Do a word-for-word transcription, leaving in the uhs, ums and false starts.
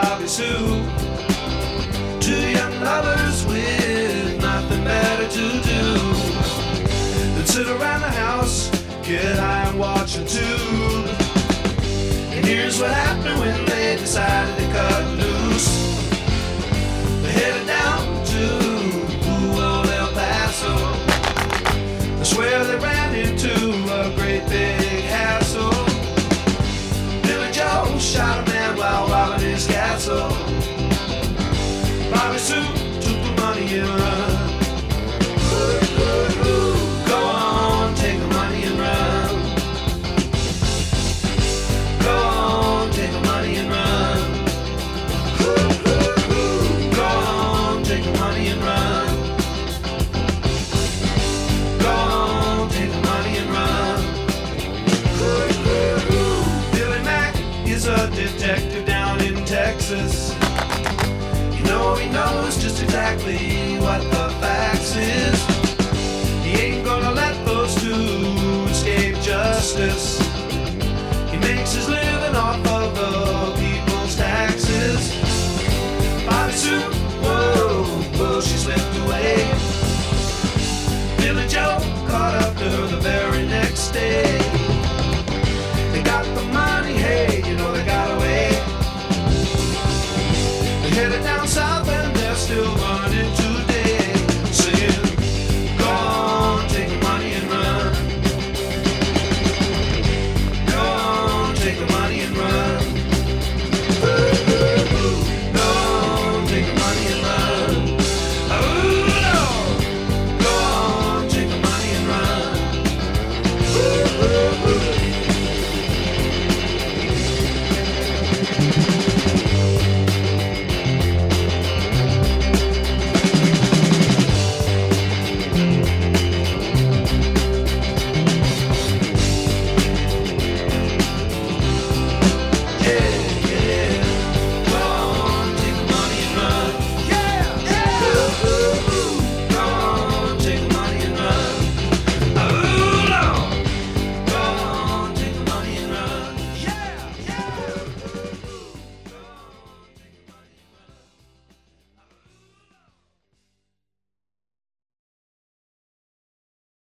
Bobby Sue. Two young lovers with nothing better to do than sit around the house, get high and watch a tube. And here's what happened when they decided to cut loose. They headed down to old El Paso. I swear they ran into a great big hassle. Billy Joe shot a man while robbing his castle. Bobby Sue took the money and run. Go on, take the money and run. Go on, take the money and run. Go on, take the money and run. Go on, take the money and run. Billy Mack is a detective down in Texas. You know he knows just exactly what the facts is. He ain't gonna let those two escape justice. He makes his living off of the people's taxes. Bobby Sue, whoa, whoa, she slipped away. Billy Joe caught up to her the very next day. They got the money, hey, you know they got away. They headed down south and they're still running.